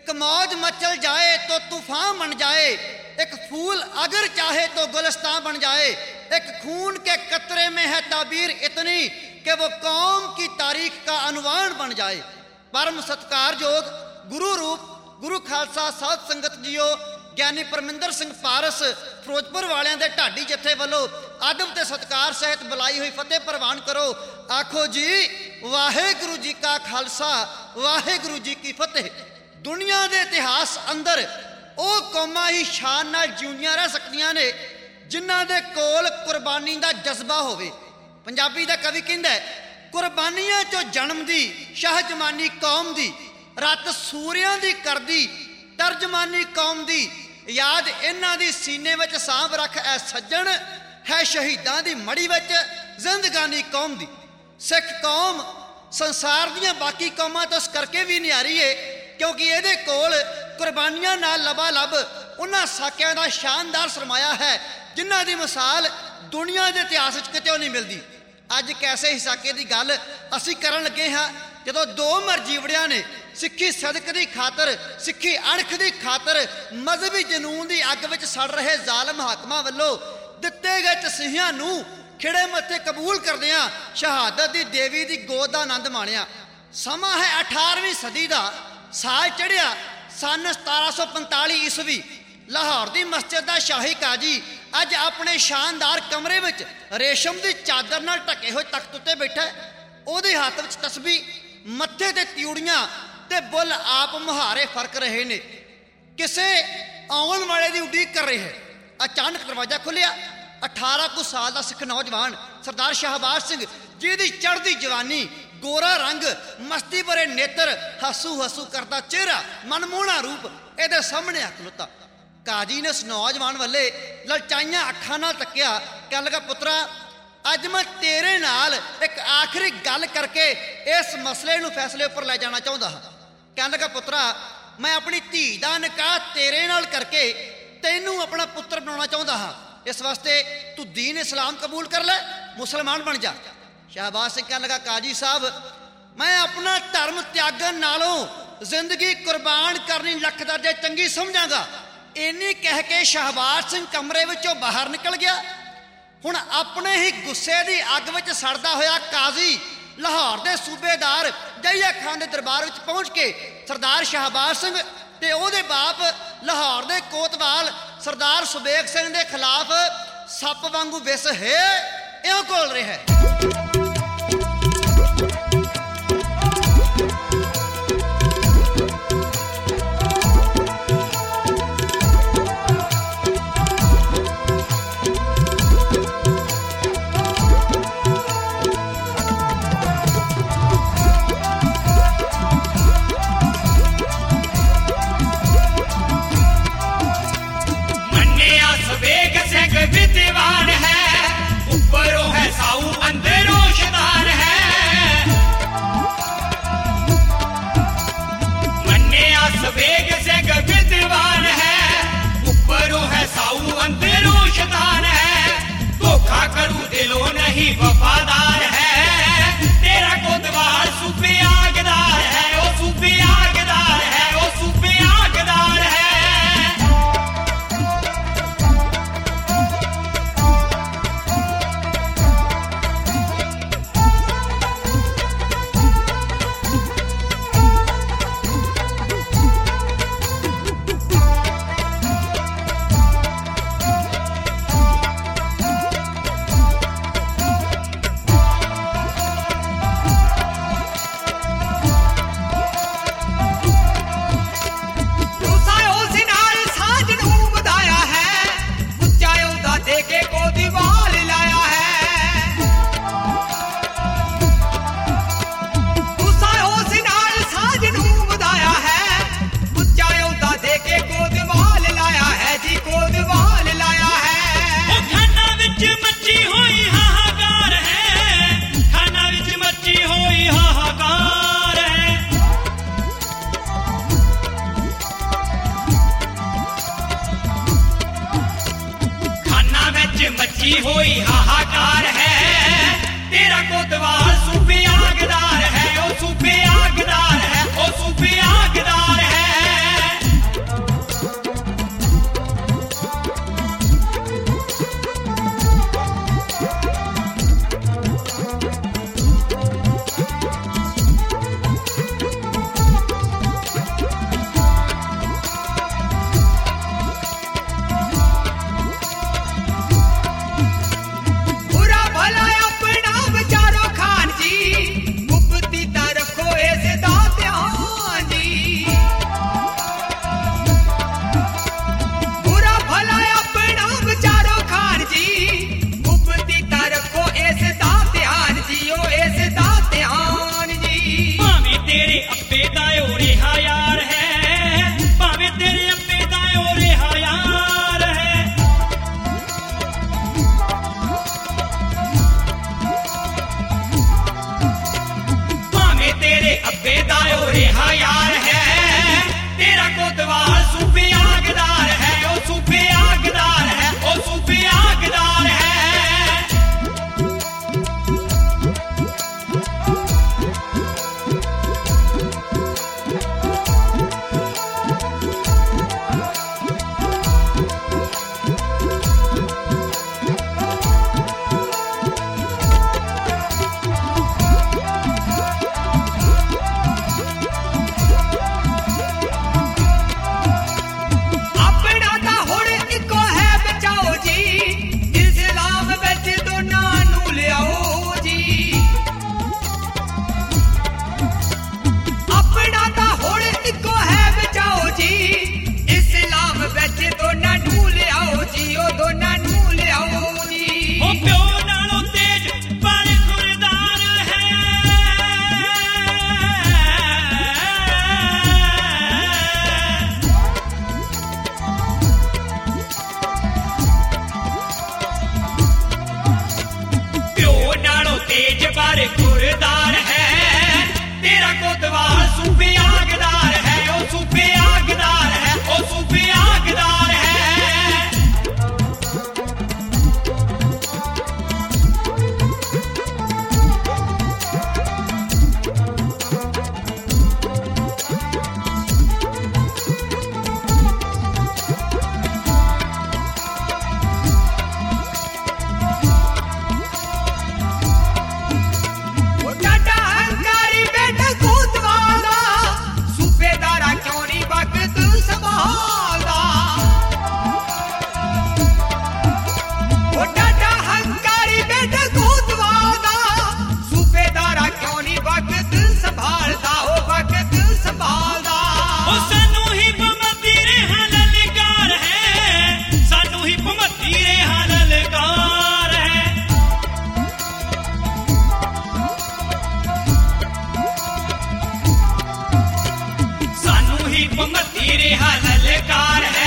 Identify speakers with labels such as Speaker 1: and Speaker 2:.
Speaker 1: एक मौज मचल जाए तो तूफान बन जाए, एक फूल अगर चाहे तो गुलिस्तान बन जाए, एक खून के कतरे में है ताबीर इतनी कि वो कौम की तारीख का अनुवान बन जाए। परम सत्कारयोग गुरु रूप गुरु खालसा साध संगत जीओ, ਗਿਆਨੀ ਪਰਮਿੰਦਰ ਸਿੰਘ ਪਾਰਸ ਫਿਰੋਜ਼ਪੁਰ ਵਾਲਿਆਂ ਦੇ ਢਾਡੀ ਜਥੇ ਵੱਲੋਂ ਆਦਬ ਤੇ ਸਤਿਕਾਰ ਸਹਿਤ ਬੁਲਾਈ ਹੋਈ ਫਤਿਹ ਪ੍ਰਵਾਨ ਕਰੋ। ਆਖੋ ਜੀ ਵਾਹਿਗੁਰੂ ਜੀ ਕਾ ਖਾਲਸਾ ਵਾਹਿਗੁਰੂ ਜੀ ਕੀ ਫਤਿਹ। ਦੁਨੀਆ ਦੇ ਇਤਿਹਾਸ ਅੰਦਰ ਉਹ ਕੌਮਾਂ ਹੀ ਸ਼ਾਨ ਨਾਲ ਜਿਉਂਦੀਆਂ ਰਹਿ ਸਕਦੀਆਂ ਨੇ ਜਿਨ੍ਹਾਂ ਦੇ ਕੋਲ ਕੁਰਬਾਨੀ ਦਾ ਜਜ਼ਬਾ ਹੋਵੇ। ਪੰਜਾਬੀ ਦਾ ਕਵੀ ਕਹਿੰਦਾ ਕੁਰਬਾਨੀਆਂ 'ਚੋਂ ਜਨਮ ਦੀ ਸ਼ਾਹ ਜਮਾਨੀ ਕੌਮ ਦੀ, ਰੱਤ ਸੂਰਿਆਂ ਦੀ ਕਰਦੀ ਤਰਜਮਾਨੀ ਕੌਮ ਦੀ, ਯਾਦ ਇਹਨਾਂ ਦੀ ਸੀਨੇ ਵਿੱਚ ਸਾਂਭ ਰੱਖ ਐ ਸੱਜਣ, ਹੈ ਸ਼ਹੀਦਾਂ ਦੀ ਮੜੀ ਵਿੱਚ ਜ਼ਿੰਦਗਾਨੀ ਕੌਮ ਦੀ। ਸਿੱਖ ਕੌਮ ਸੰਸਾਰ ਦੀਆਂ ਬਾਕੀ ਕੌਮਾਂ ਤੋਂ ਇਸ ਕਰਕੇ ਵੀ ਨਿਆਰੀ ਏ ਕਿਉਂਕਿ ਇਹਦੇ ਕੋਲ ਕੁਰਬਾਨੀਆਂ ਨਾਲ ਲਬਾਲਬ ਉਹਨਾਂ ਸਾਕਿਆਂ ਦਾ ਸ਼ਾਨਦਾਰ ਸਰਮਾਇਆ ਹੈ ਜਿਨ੍ਹਾਂ ਦੀ ਮਿਸਾਲ ਦੁਨੀਆ ਦੇ ਇਤਿਹਾਸ ਵਿੱਚ ਕਿਤੇ ਨਹੀਂ ਮਿਲਦੀ। ਅੱਜ ਕੈਸੇ ਹੀ ਸਾਕੇ ਦੀ ਗੱਲ ਅਸੀਂ ਕਰਨ ਲੱਗੇ ਹਾਂ ਜਦੋਂ ਦੋ ਮਰਜੀਵੜਿਆਂ ਨੇ ਸਿੱਖੀ ਸਦਕ ਦੀ ਖਾਤਰ, ਸਿੱਖੀ ਅਣਖ ਦੀ ਖਾਤਰ ਮਜ਼ਹਬੀ ਜਨੂਨ ਦੀ ਅੱਗ ਵਿੱਚ ਸੜ ਰਹੇ ਜ਼ਾਲਮ ਹਾਕਮਾਂ ਵੱਲੋਂ ਦਿੱਤੇ ਗਏ ਤਸੀਹਿਆਂ ਨੂੰ ਖਿੜੇ ਮੱਥੇ ਕਬੂਲ ਕਰਦਿਆਂ ਸ਼ਹਾਦਤ ਦੀ ਦੇਵੀ ਦੀ ਗੋਦ ਦਾ ਆਨੰਦ ਮਾਣਿਆ। ਸਮਾਂ ਹੈ 18ਵੀਂ ਸਦੀ ਦਾ, ਸਾਲ ਚੜ੍ਹਿਆ ਸਨ 1745 ਈਸਵੀ। ਲਾਹੌਰ ਦੀ ਮਸਜਿਦ ਦਾ ਸ਼ਾਹੀ ਕਾਜੀ ਅੱਜ ਆਪਣੇ ਸ਼ਾਨਦਾਰ ਕਮਰੇ ਵਿੱਚ ਰੇਸ਼ਮ ਦੀ ਚਾਦਰ ਨਾਲ ਢਕੇ ਹੋਏ ਤਖਤ ਉੱਤੇ ਬੈਠਾ। ਉਹਦੇ ਹੱਥ ਵਿੱਚ ਤਸਬੀਹ, ਮੱਥੇ ਤੇ ਤਿਊੜੀਆਂ ਤੇ ਬੁੱਲ ਆਪ ਮੁਹਾਰੇ ਫਰਕ ਰਹੇ ਨੇ, ਕਿਸੇ ਆਉਣ ਵਾਲੇ ਦੀ ਉਡੀਕ ਕਰ ਰਹੇ ਹੈ। ਅਚਾਨਕ ਦਰਵਾਜ਼ਾ ਖੁੱਲਿਆ। 18 ਕੁ ਸਾਲ ਦਾ ਸਿੱਖ ਨੌਜਵਾਨ ਸਰਦਾਰ ਸ਼ਾਹਬਾਜ਼ ਸਿੰਘ, ਜਿਹਦੀ ਚੜ੍ਹਦੀ ਜਵਾਨੀ, ਗੋਰਾ ਰੰਗ, ਮਸਤੀ ਭਰੇ ਨੇਤਰ, ਹੱਸੂ ਹੱਸੂ ਕਰਦਾ ਚਿਹਰਾ, ਮਨਮੋਹਣਾ ਰੂਪ ਇਹਦੇ ਸਾਹਮਣੇ ਆ ਖਲੋਤਾ। ਕਾਜੀ ਨੇ ਉਸ ਨੌਜਵਾਨ ਵੱਲੇ ਲਲਚਾਈਆਂ ਅੱਖਾਂ ਨਾਲ ਤੱਕਿਆ। ਕਹਿਣ ਲੱਗਾ, ਪੁੱਤਰਾ ਅੱਜ ਮੈਂ ਤੇਰੇ ਨਾਲ ਇੱਕ ਆਖਰੀ ਗੱਲ ਕਰਕੇ ਇਸ ਮਸਲੇ ਨੂੰ ਫੈਸਲੇ ਉੱਪਰ ਲੈ ਜਾਣਾ ਚਾਹੁੰਦਾ ਹਾਂ। ਕਹਿਣ ਲੱਗਾ, ਪੁੱਤਰਾ ਮੈਂ ਆਪਣੀ ਧੀ ਦਾ ਨਿਕਾਹ ਤੇਰੇ ਨਾਲ ਕਰਕੇ ਤੈਨੂੰ ਆਪਣਾ ਪੁੱਤਰ ਬਣਾਉਣਾ ਚਾਹੁੰਦਾ ਹਾਂ। ਇਸ ਵਾਸਤੇ ਤੂੰ ਦੀਨ ਇਸਲਾਮ ਕਬੂਲ ਕਰ ਲੈ, ਮੁਸਲਮਾਨ ਬਣ ਜਾ। ਸ਼ਾਹਬਾਜ਼ ਸਿੰਘ ਕਹਿਣ ਲੱਗਾ, ਕਾਜੀ ਸਾਹਿਬ ਮੈਂ ਆਪਣਾ ਧਰਮ ਤਿਆਗਣ ਨਾਲੋਂ ਜ਼ਿੰਦਗੀ ਕੁਰਬਾਨ ਕਰਨੀ ਲੱਖ ਦਰਜੇ ਚੰਗੀ ਸਮਝਾਂਗਾ। ਇੰਨੀ ਕਹਿ ਕੇ ਸ਼ਾਹਬਾਜ਼ ਸਿੰਘ ਕਮਰੇ ਵਿੱਚੋਂ ਬਾਹਰ ਨਿਕਲ ਗਿਆ। ਹੁਣ ਆਪਣੇ ਹੀ ਗੁੱਸੇ ਦੀ ਅੱਗ ਵਿੱਚ ਸੜਦਾ ਹੋਇਆ ਕਾਜ਼ੀ ਲਾਹੌਰ ਦੇ ਸੂਬੇਦਾਰ ਜਹੀਆ ਖਾਨ ਦੇ ਦਰਬਾਰ ਵਿੱਚ ਪਹੁੰਚ ਕੇ ਸਰਦਾਰ ਸ਼ਾਹਬਾਜ਼ ਸਿੰਘ ਤੇ ਉਹਦੇ ਬਾਪ ਲਾਹੌਰ ਦੇ ਕੋਤਵਾਲ ਸਰਦਾਰ ਸੁਬੇਗ ਸਿੰਘ ਦੇ ਖਿਲਾਫ ਸੱਪ ਵਾਂਗੂ ਵਿਸ ਹੈ ਇਉਂ ਘੋਲ ਰਿਹਾ ਹੈ।
Speaker 2: विद्वान है ऊपरों है साऊ अंदरों शैतान है, मन्ने सवेग से विद्वान है ऊपरों है साऊ अंदरों शैतान है, धोखा करूं दिलों नहीं वफादार है, तेरा कोतवाल सूबे आगदार है, ओ सूबे आगदार है, ओ सूबे आगदार है। मची हुई हाहाकार है, तेरा कोतवाल सूबे आगदार है, ओ सूबे आगदार है, ओ सूबे आगदार है। मदीप मती रेहा ललकार है